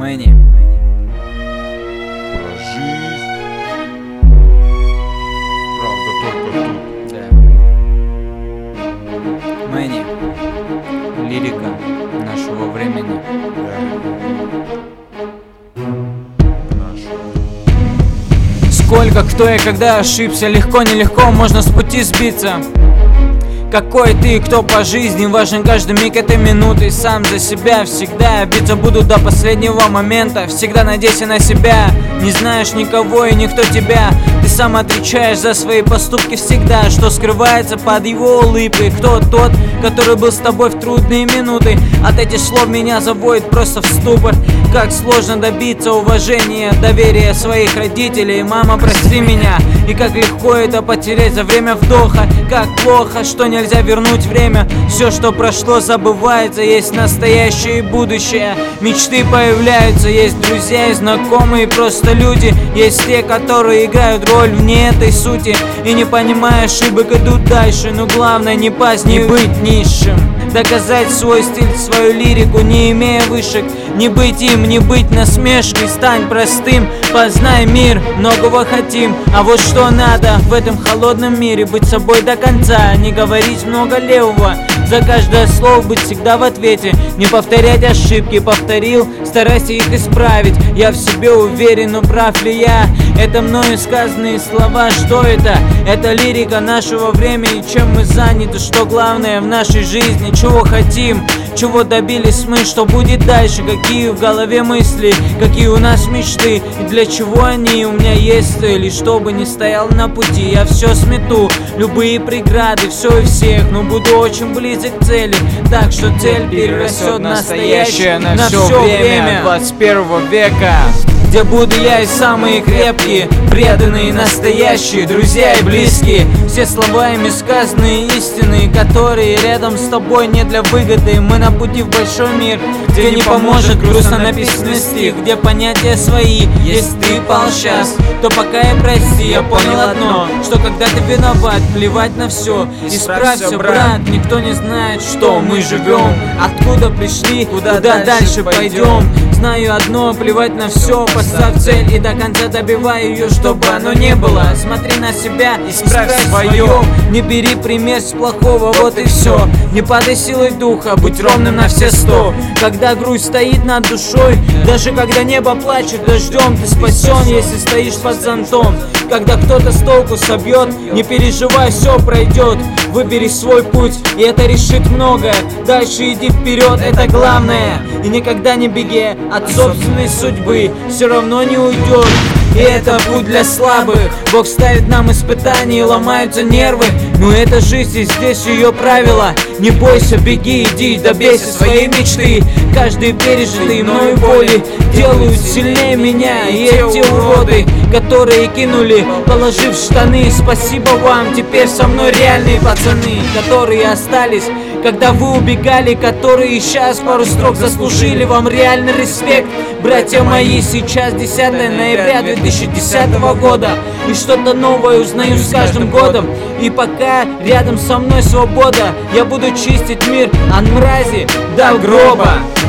Мэнни. Про жизнь. Правда только тут. Да. Мэнни. Лирика нашего времени. Сколько, кто и когда ошибся, легко, нелегко, можно с пути сбиться. Какой ты и кто по жизни, важен каждый миг этой минуты. Сам за себя всегда, биться буду до последнего момента. Всегда надейся на себя, не знаешь никого и никто тебя. Ты сам отвечаешь за свои поступки всегда. Что скрывается под его улыбкой? Кто тот, который был с тобой в трудные минуты? От этих слов меня заводит просто в ступор. Как сложно добиться уважения, доверия своих родителей. Мама, прости меня. И как легко это потерять за время вдоха. Как плохо, что нельзя вернуть время. Все, что прошло, забывается. Есть настоящее и будущее. Мечты появляются. Есть друзья и знакомые, просто люди. Есть те, которые играют роль вне этой сути. И не понимая ошибок, идут дальше. Но главное не пасть, не быть низшим. Доказать свой стиль, свою лирику, не имея вышек. Не быть им, не быть насмешкой. Стань простым, познай мир. Многого хотим, а вот что надо в этом холодном мире: быть собой до конца, не говорить много левого. За каждое слово быть всегда в ответе. Не повторять ошибки, повторил, старайся их исправить. Я в себе уверен, но прав ли я? Это мною сказанные слова, что это? Это лирика нашего времени. Чем мы заняты, что главное в нашей жизни? Чего хотим, чего добились мы, что будет дальше? Какие в голове мысли, какие у нас мечты, и для чего они? У меня есть цель, и что бы ни стоял на пути, я все смету, любые преграды, все и всех, но буду очень близок к цели. Так что цель перерастет настоящее на все время 21 века, где буду я и самые крепкие, преданные, настоящие, друзья и близкие. Все слова ими сказанные истины, которые рядом с тобой не для выгоды. Мы на пути в большой мир, где не поможет грустно написанный стих, где понятия свои. Если ты пал сейчас, то пока и прости. Я понял одно, что когда ты виноват, плевать на все. Исправься, брат, никто не знает, что мы живем, откуда пришли, куда дальше пойдем. Знаю одно, плевать на все, поставь цель и до конца добивай ее, чтобы оно не было. Смотри на себя, исправь свое, не бери пример с плохого, вот и все. Не падай силой духа, будь ровным на все 100. Когда грусть стоит над душой, даже когда небо плачет дождем, ты спасен, если стоишь под зонтом. Когда кто-то с толку собьет, не переживай, все пройдет. Выбери свой путь, и это решит многое. Дальше иди вперед, это главное. И никогда не беги от собственной судьбы, все равно не уйдешь. И это путь для слабых. Бог ставит нам испытания, ломаются нервы. Но это жизнь, и здесь ее правила. Не бойся, беги, иди, добейся своей мечты. Каждый пережитый мною боли делают сильнее меня. И эти уроды, которые кинули, положив штаны, спасибо вам. Теперь со мной реальные пацаны, которые остались, когда вы убегали, которые сейчас пару строк заслужили. Вам реальный респект, братья мои. Сейчас 10 ноября 2010 года, и что-то новое узнаю с каждым годом. И пока рядом со мной свобода, я буду чистить мир от мрази до гроба.